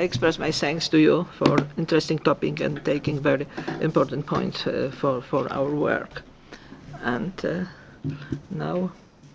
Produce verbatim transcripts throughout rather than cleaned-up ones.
express my thanks to you for interesting topic and taking very important points uh, for, for our work. And uh, now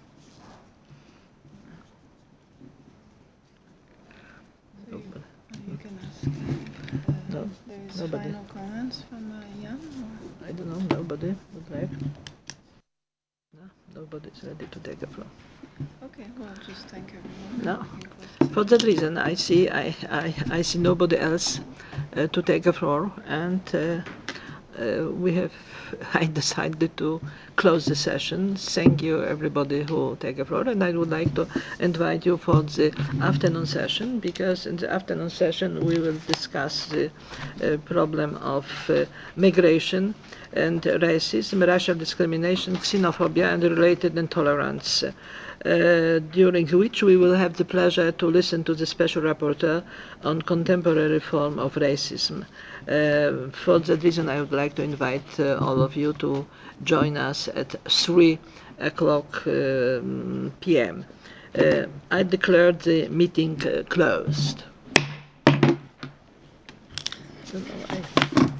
So you, you can ask if uh, no, there is nobody. final comments from uh, Jan? Or? I don't know, nobody would like. No, nobody's ready to take the floor. Okay, well, just thank everyone. No, We can close the for session. that reason, I see I, I, I see nobody else uh, to take the floor, and uh, uh, we have I decided to close the session. Thank you everybody who take the floor, and I would like to invite you for the afternoon session, because in the afternoon session we will discuss the uh, problem of uh, migration and racism, racial discrimination, xenophobia and related intolerance, uh, during which we will have the pleasure to listen to the Special Rapporteur on contemporary form of racism. Uh, for that reason, I would like to invite uh, all of you to join us at three o'clock um, p m. Uh, I declare the meeting uh, closed. I don't know, I